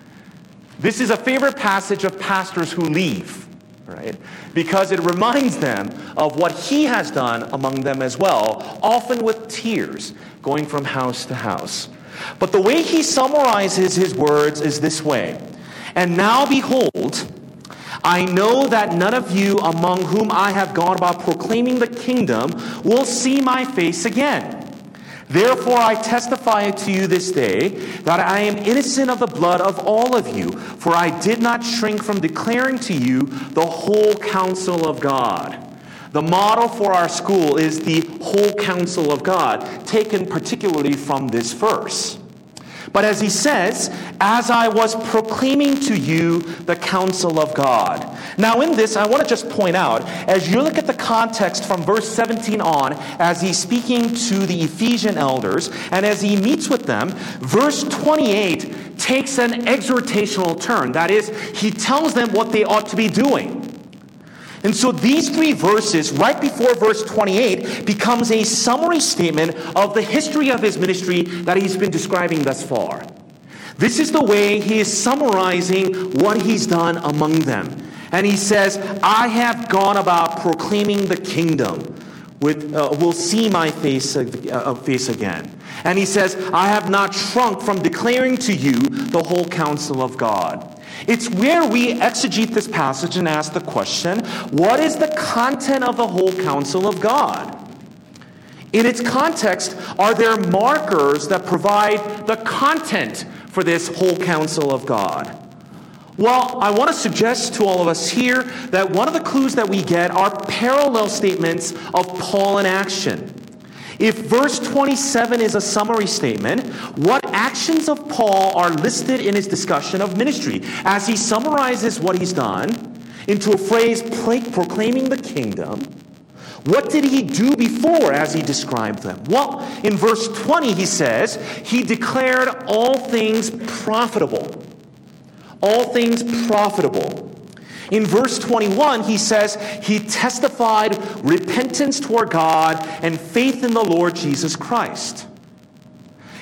This is a favorite passage of pastors who leave, right? Because it reminds them of what he has done among them as well, often with tears, going from house to house. But the way he summarizes his words is this way. And now behold, I know that none of you among whom I have gone about proclaiming the kingdom will see my face again. Therefore I testify to you this day that I am innocent of the blood of all of you, for I did not shrink from declaring to you the whole counsel of God. The model for our school is the whole counsel of God, taken particularly from this verse. But as he says, as I was proclaiming to you the counsel of God. Now in this, I want to just point out, as you look at the context from verse seventeen on, as he's speaking to the Ephesian elders, and as he meets with them, verse twenty-eight takes an exhortational turn. That is, he tells them what they ought to be doing. And so these three verses, right before verse twenty-eight, becomes a summary statement of the history of his ministry that he's been describing thus far. This is the way he is summarizing what he's done among them. And he says, I have gone about proclaiming the kingdom. With, uh, will see my face, uh, face again. And he says, I have not shrunk from declaring to you the whole counsel of God. It's where we exegete this passage and ask the question, what is the content of the whole counsel of God? In its context, are there markers that provide the content for this whole counsel of God? Well, I want to suggest to all of us here that one of the clues that we get are parallel statements of Paul in action. If verse twenty-seven is a summary statement, what actions of Paul are listed in his discussion of ministry as he summarizes what he's done into a phrase proclaiming the kingdom? What did he do before as he described them? Well, in verse twenty he says, he declared all things profitable. All things profitable. In verse twenty-one, he says, he testified repentance toward God and faith in the Lord Jesus Christ.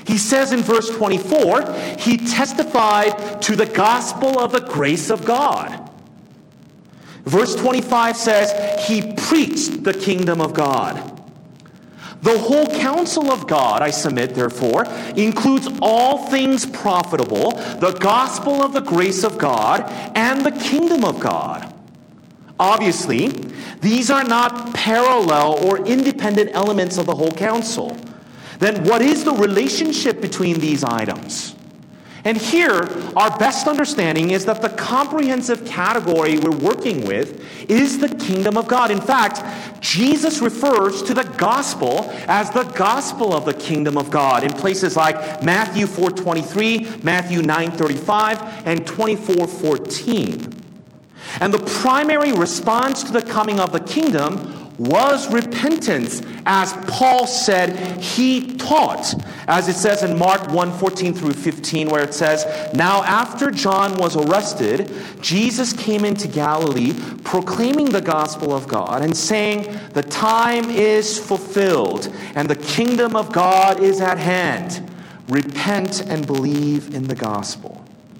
He says in verse twenty-four, he testified to the gospel of the grace of God. Verse twenty-five says, he preached the kingdom of God. The whole counsel of God, I submit, therefore, includes all things profitable, the gospel of the grace of God, and the kingdom of God. Obviously, these are not parallel or independent elements of the whole counsel. Then what is the relationship between these items? And here, our best understanding is that the comprehensive category we're working with is the kingdom of God. In fact, Jesus refers to the gospel as the gospel of the kingdom of God in places like Matthew four twenty-three, Matthew nine thirty-five, and twenty-four fourteen. And the primary response to the coming of the kingdom was repentance, as Paul said he taught, as it says in Mark one fourteen through fifteen, where it says, "Now after John was arrested, Jesus came into Galilee, proclaiming the gospel of God and saying, 'The time is fulfilled, and the kingdom of God is at hand. Repent and believe in the gospel.'"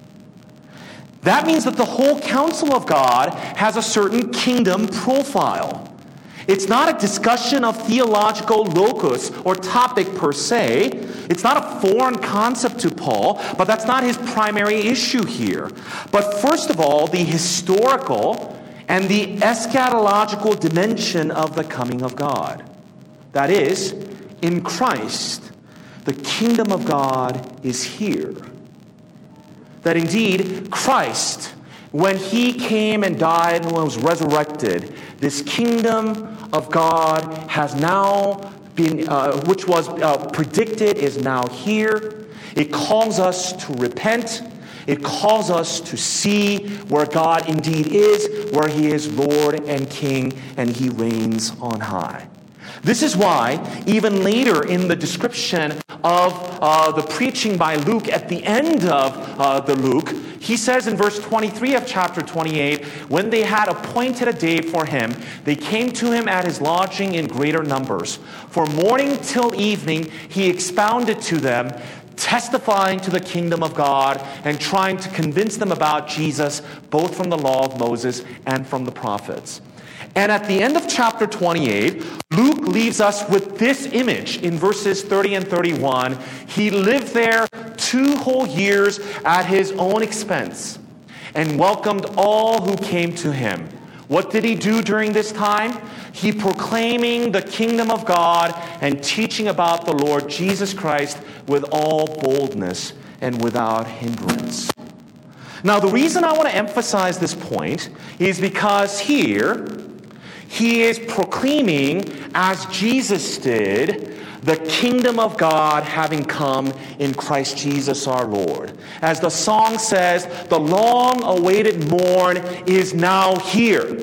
That means that the whole counsel of God has a certain kingdom profile. It's not a discussion of theological locus or topic per se. It's not a foreign concept to Paul, but that's not his primary issue here. But first of all, the historical and the eschatological dimension of the coming of God. That is, in Christ, the kingdom of God is here. That indeed, Christ, when he came and died and was resurrected, this kingdom of God has now been, uh, which was uh, predicted, is now here. It calls us to repent. It calls us to see where God indeed is, where he is Lord and King, and he reigns on high. This is why, even later in the description of uh, the preaching by Luke, at the end of uh, the Luke, he says in verse twenty-three of chapter twenty-eight, "When they had appointed a day for him, they came to him at his lodging in greater numbers. From morning till evening, he expounded to them, testifying to the kingdom of God and trying to convince them about Jesus, both from the law of Moses and from the prophets." And at the end of chapter twenty-eight, Luke leaves us with this image in verses thirty and thirty-one. He lived there two whole years at his own expense and welcomed all who came to him. What did he do during this time? He proclaiming the kingdom of God and teaching about the Lord Jesus Christ with all boldness and without hindrance. Now, the reason I want to emphasize this point is because here, he is proclaiming, as Jesus did, the kingdom of God having come in Christ Jesus our Lord. As the song says, the long-awaited morn is now here.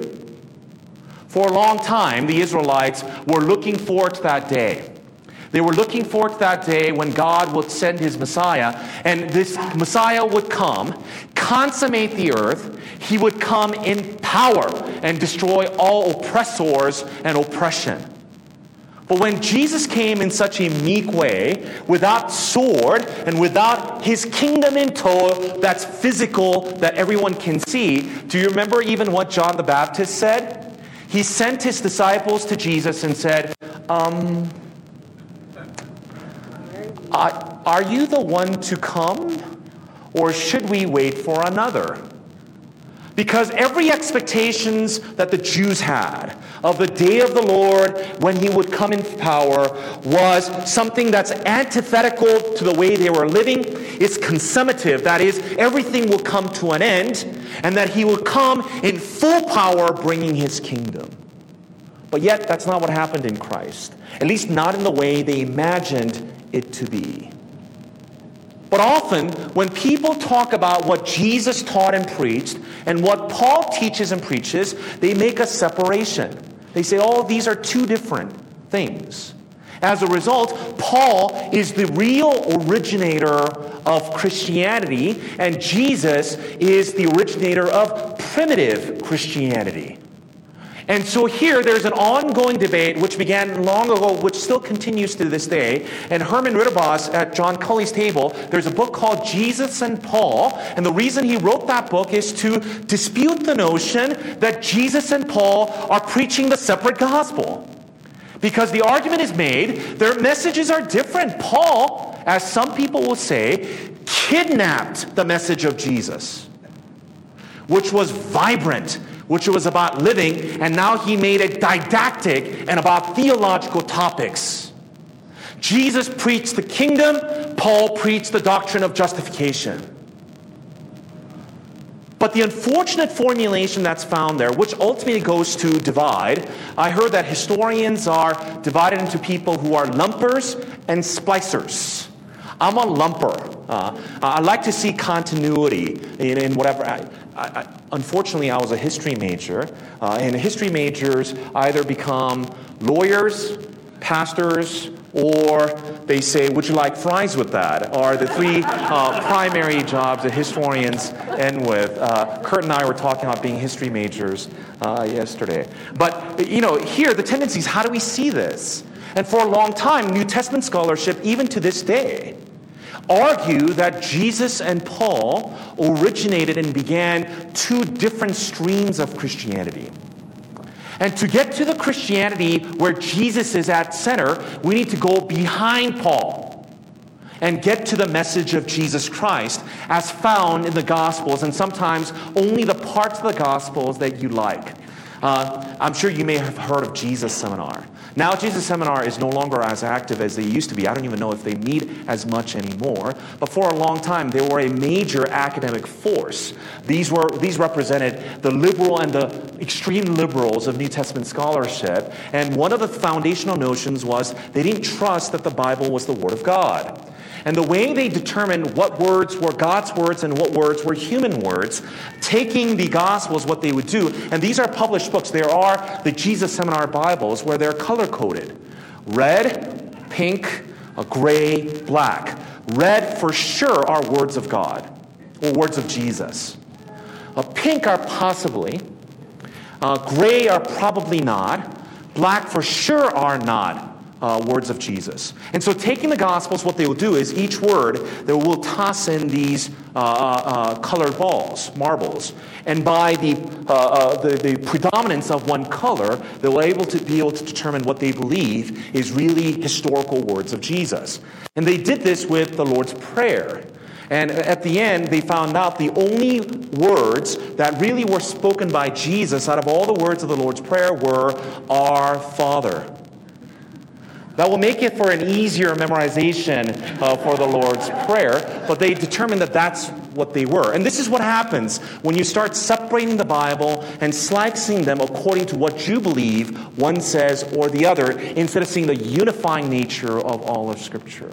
For a long time, the Israelites were looking forward to that day. They were looking forward to that day when God would send his Messiah, and this Messiah would come, consummate the earth. He would come in power and destroy all oppressors and oppression. But when Jesus came in such a meek way, without sword and without his kingdom in tow that's physical, that everyone can see, do you remember even what John the Baptist said? He sent his disciples to Jesus and said, um... Uh, are you the one to come, or should we wait for another? Because every expectations that the Jews had of the day of the Lord when he would come in power was something that's antithetical to the way they were living. It's consummative. That is, everything will come to an end, and that he will come in full power bringing his kingdom. But yet, that's not what happened in Christ. At least not in the way they imagined it to be. But often, when people talk about what Jesus taught and preached and what Paul teaches and preaches, they make a separation. They say, oh, these are two different things. As a result, Paul is the real originator of Christianity, and Jesus is the originator of primitive Christianity. And so here there's an ongoing debate which began long ago, which still continues to this day. And Herman Ritterboss at John Cully's table, there's a book called Jesus and Paul. And the reason he wrote that book is to dispute the notion that Jesus and Paul are preaching the separate gospel. Because the argument is made, their messages are different. Paul, as some people will say, kidnapped the message of Jesus, which was vibrant, which was about living, and now he made it didactic and about theological topics. Jesus preached the kingdom, Paul preached the doctrine of justification. But the unfortunate formulation that's found there, which ultimately goes to divide, I heard that historians are divided into people who are lumpers and splicers. I'm a lumper. Uh, I like to see continuity in, in whatever. I, I, unfortunately, I was a history major, uh, and history majors either become lawyers, pastors, or they say, would you like fries with that? Are the three uh, primary jobs that historians end with. Uh, Kurt and I were talking about being history majors uh, yesterday. But, you know, here, the tendency is, how do we see this? And for a long time, New Testament scholarship, even to this day, argue that Jesus and Paul originated and began two different streams of Christianity. And to get to the Christianity where Jesus is at center, we need to go behind Paul and get to the message of Jesus Christ as found in the Gospels, and sometimes only the parts of the Gospels that you like. Uh, I'm sure you may have heard of Jesus Seminar. Now, Jesus Seminar is no longer as active as they used to be. I don't even know if they meet as much anymore. But for a long time, they were a major academic force. These were these represented the liberal and the extreme liberals of New Testament scholarship. And one of the foundational notions was they didn't trust that the Bible was the Word of God. And the way they determined what words were God's words and what words were human words, taking the Gospels, what they would do, and these are published books. There are the Jesus Seminar Bibles where they're color-coded. Red, pink, a gray, black. Red, for sure, are words of God, or words of Jesus. Uh, pink are possibly. Uh, gray are probably not. Black, for sure, are not. Uh, words of Jesus. And so taking the Gospels, what they will do is each word, they will toss in these uh, uh, colored balls, marbles. And by the, uh, uh, the, the predominance of one color, they will able to be able to determine what they believe is really historical words of Jesus. And they did this with the Lord's Prayer. And at the end, they found out the only words that really were spoken by Jesus out of all the words of the Lord's Prayer were, Our Father. That will make it for an easier memorization uh, for the Lord's Prayer, but they determined that that's what they were. And this is what happens when you start separating the Bible and slicing them according to what you believe one says or the other, instead of seeing the unifying nature of all of Scripture.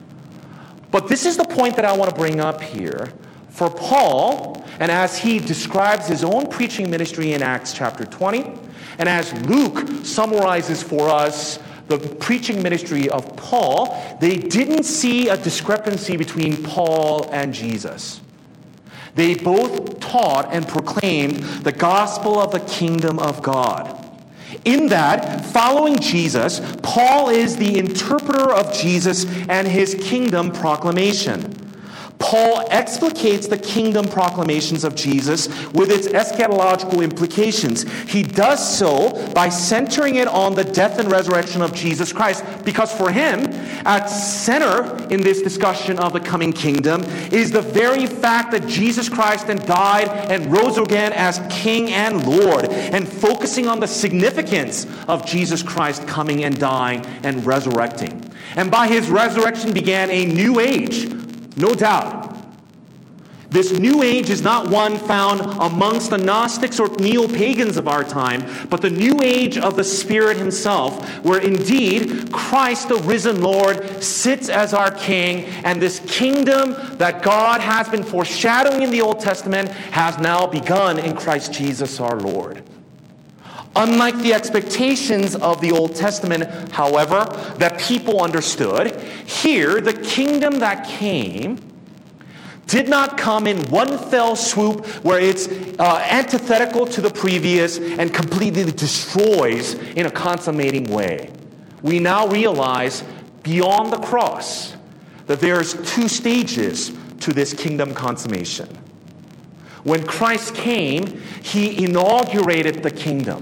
But this is the point that I want to bring up here. For Paul, and as he describes his own preaching ministry in Acts chapter twenty, and as Luke summarizes for us the preaching ministry of Paul, they didn't see a discrepancy between Paul and Jesus. They both taught and proclaimed the gospel of the kingdom of God. In that, following Jesus, Paul is the interpreter of Jesus and his kingdom proclamation. Paul explicates the kingdom proclamations of Jesus with its eschatological implications. He does so by centering it on the death and resurrection of Jesus Christ, because for him, at center in this discussion of the coming kingdom is the very fact that Jesus Christ and died and rose again as King and Lord, and focusing on the significance of Jesus Christ coming and dying and resurrecting. And by his resurrection began a new age. No doubt. This new age is not one found amongst the Gnostics or neo-pagans of our time, but the new age of the Spirit himself, where indeed Christ, the risen Lord, sits as our King, and this kingdom that God has been foreshadowing in the Old Testament has now begun in Christ Jesus our Lord. Unlike the expectations of the Old Testament, however, that people understood, here the kingdom that came did not come in one fell swoop where it's uh, antithetical to the previous and completely destroys in a consummating way. We now realize beyond the cross that there's two stages to this kingdom consummation. When Christ came, he inaugurated the kingdom.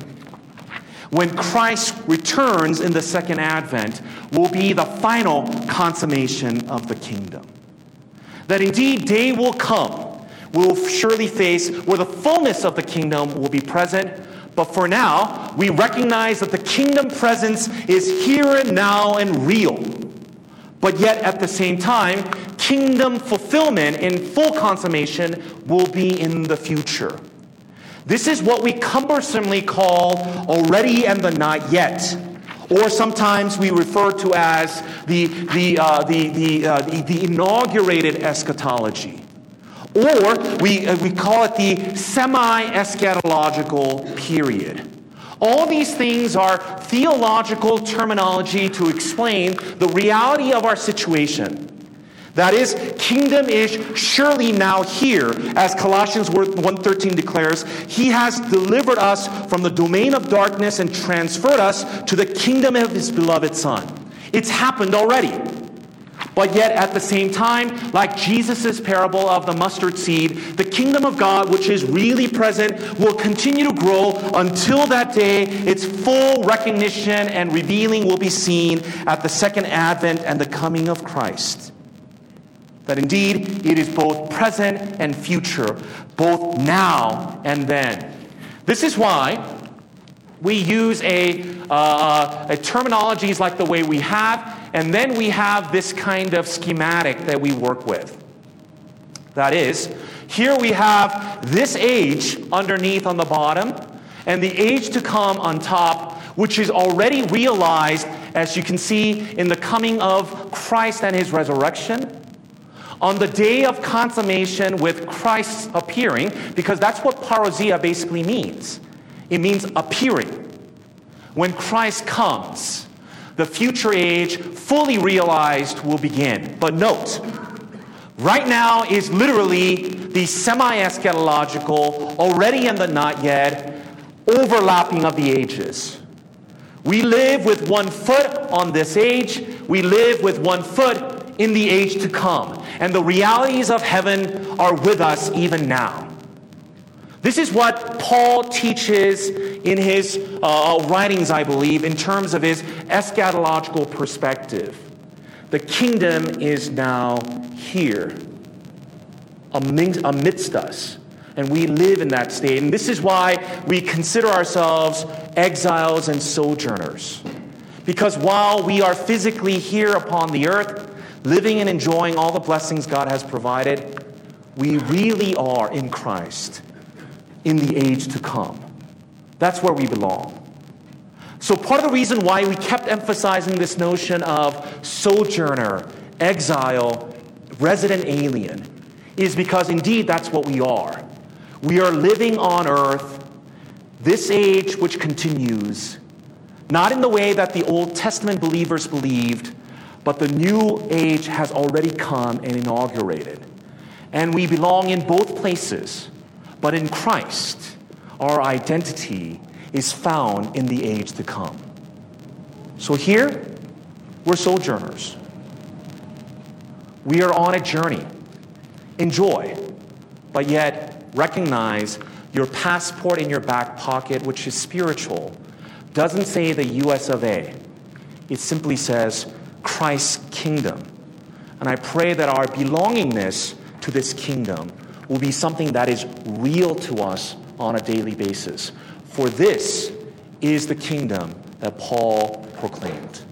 When Christ returns in the second advent, will be the final consummation of the kingdom. That indeed day will come, we'll surely face where the fullness of the kingdom will be present. But for now, we recognize that the kingdom presence is here and now and real. But yet at the same time, kingdom fulfillment in full consummation will be in the future. This is what we cumbersomely call already and the not yet. Or sometimes we refer to as the, the, uh, the, the, uh, the, the inaugurated eschatology. Or we, uh, we call it the semi-eschatological period. All these things are theological terminology to explain the reality of our situation. That is, kingdom is surely now here, as Colossians one thirteen declares. He has delivered us from the domain of darkness and transferred us to the kingdom of his beloved Son. It's happened already. But yet at the same time, like Jesus' parable of the mustard seed, the kingdom of God, which is really present, will continue to grow until that day its full recognition and revealing will be seen at the second advent and the coming of Christ. That indeed it is both present and future, both now and then. This is why we use a, uh, a terminologies like the way we have, and then we have this kind of schematic that we work with. That is, here we have this age underneath on the bottom, and the age to come on top, which is already realized, as you can see, in the coming of Christ and his resurrection. On the day of consummation with Christ's appearing, because that's what parousia basically means. It means appearing. When Christ comes, the future age, fully realized, will begin. But note, right now is literally the semi-eschatological, already and the not yet, overlapping of the ages. We live with one foot on this age. We live with one foot in the age to come. And the realities of heaven are with us even now. This is what Paul teaches in his uh, writings, I believe, in terms of his eschatological perspective. The kingdom is now here, amidst us. And we live in that state. And this is why we consider ourselves exiles and sojourners. Because while we are physically here upon the earth, living and enjoying all the blessings God has provided, we really are in Christ in the age to come. That's where we belong. So part of the reason why we kept emphasizing this notion of sojourner, exile, resident alien, is because indeed that's what we are. We are living on earth, this age which continues, not in the way that the Old Testament believers believed, but the new age has already come and inaugurated. And we belong in both places. But in Christ, our identity is found in the age to come. So here, we're sojourners. We are on a journey. Enjoy, but yet recognize your passport in your back pocket, which is spiritual, doesn't say the U S of A. It simply says Christ's kingdom. And I pray that our belongingness to this kingdom will be something that is real to us on a daily basis. For this is the kingdom that Paul proclaimed.